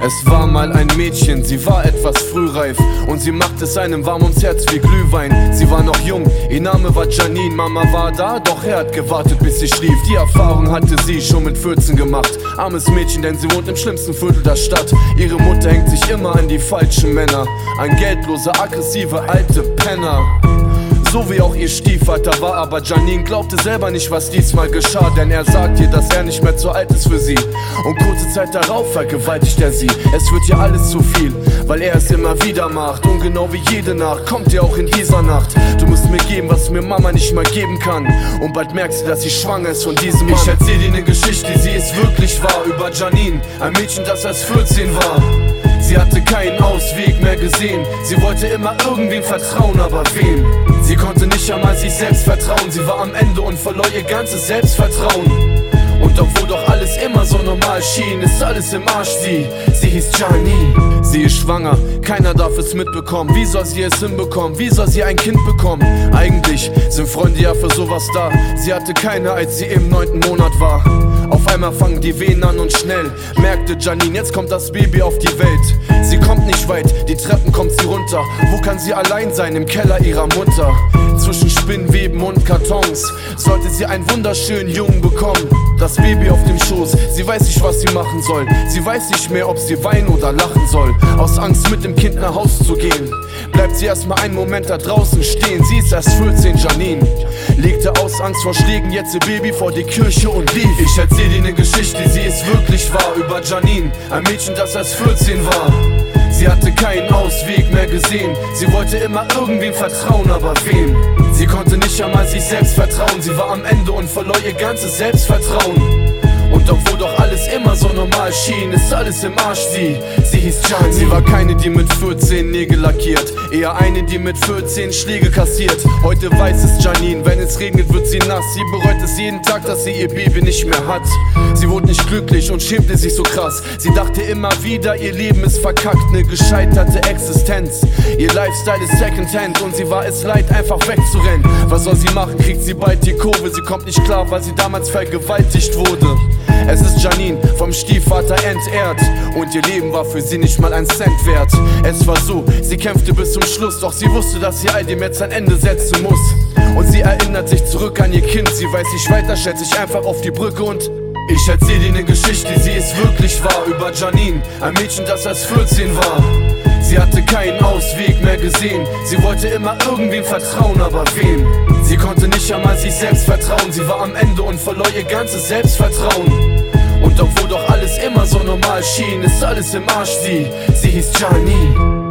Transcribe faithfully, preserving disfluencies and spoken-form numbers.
Es war mal ein Mädchen, sie war etwas frühreif und sie machte es einem warm ums Herz wie Glühwein. Sie war noch jung, ihr Name war Janine, Mama war da, doch er hat gewartet bis sie schlief. Die Erfahrung hatte sie schon mit vierzehn gemacht. Armes Mädchen, denn sie wohnt im schlimmsten Viertel der Stadt. Ihre Mutter hängt sich immer an die falschen Männer, an geldlose, aggressive, alte Penner. So wie auch ihr Stiefvater war, aber Janine glaubte selber nicht, was diesmal geschah. Denn er sagt ihr, dass er nicht mehr zu alt ist für sie. Und kurze Zeit darauf vergewaltigt er sie. Es wird ihr alles zu viel, weil er es immer wieder macht. Und genau wie jede Nacht kommt er auch in dieser Nacht. Du musst mir geben, was mir Mama nicht mal geben kann. Und bald merkst du, dass sie schwanger ist von diesem Mann. Ich erzähl dir eine Geschichte, sie ist wirklich wahr, über Janine, ein Mädchen, das erst vierzehn war. Sie hatte keinen Ausweg mehr gesehen. Sie wollte immer irgendwem vertrauen, aber wem? Sie konnte nicht einmal sich selbst vertrauen. Sie war am Ende und verlor ihr ganzes Selbstvertrauen. Und obwohl doch alles immer so normal schien, ist alles im Arsch, sie, sie hieß Janine. Sie ist schwanger, keiner darf es mitbekommen. Wie soll sie es hinbekommen? Wie soll sie ein Kind bekommen? Eigentlich sind Freunde ja für sowas da. Sie hatte keine, als sie im neunten Monat war. Auf einmal fangen die Wehen an und schnell merkte Janine, jetzt kommt das Baby auf die Welt. Sie kommt nicht weit, die Treppen kommt sie runter. Wo kann sie allein sein? Im Keller ihrer Mutter. Zwischen Spinnweben und Kartons sollte sie einen wunderschönen Jungen bekommen. Das Baby auf dem Schoß, sie weiß nicht, was sie machen soll. Sie weiß nicht mehr, ob sie weinen oder lachen soll. Aus Angst, mit dem Kind nach Haus zu gehen, bleibt sie erstmal einen Moment da draußen stehen. Sie ist erst vierzehn, Janine legte aus Angst vor Schlägen jetzt ihr Baby vor die Kirche und lief. Ich erzähl dir eine Geschichte, sie ist wirklich wahr, über Janine, ein Mädchen, das erst vierzehn war. Sie hatte keinen Ausweg mehr gesehen. Sie wollte immer irgendwem vertrauen, aber wem? Sie konnte nicht einmal sich selbst vertrauen. Sie war am Ende und verlor ihr ganzes Selbstvertrauen. Und obwohl doch alles immer so normal schien, ist alles im Arsch, sie, sie hieß Janine. Sie war keine, die mit vierzehn Nägel lackiert, eher eine, die mit vierzehn Schläge kassiert. Heute weiß es Janine, wenn es regnet, wird sie nass. Sie bereut es jeden Tag, dass sie ihr Baby nicht mehr hat. Sie wurde nicht glücklich und schämte sich so krass. Sie dachte immer wieder, ihr Leben ist verkackt, ne gescheiterte Existenz. Ihr Lifestyle ist Secondhand und sie war es leid, einfach wegzurennen. Was soll sie machen, kriegt sie bald die Kurve. Sie kommt nicht klar, weil sie damals vergewaltigt wurde. Es ist Janine, vom Stiefvater entehrt, und ihr Leben war für sie nicht mal ein Cent wert. Es war so, sie kämpfte bis zum Schluss, doch sie wusste, dass sie all dem jetzt ein Ende setzen muss. Und sie erinnert sich zurück an ihr Kind, sie weiß nicht weiter, stellt sich einfach auf die Brücke und ich erzähl dir eine Geschichte, sie ist wirklich wahr, über Janine, ein Mädchen, das erst vierzehn war. Sie hatte keinen Ausweg mehr gesehen. Sie wollte immer irgendwem vertrauen, aber wem? Sie konnte nicht einmal sich selbst vertrauen. Sie war am Ende und verlor ihr ganzes Selbstvertrauen. Und obwohl doch alles immer so normal schien, ist alles im Arsch, sie, sie hieß Janine.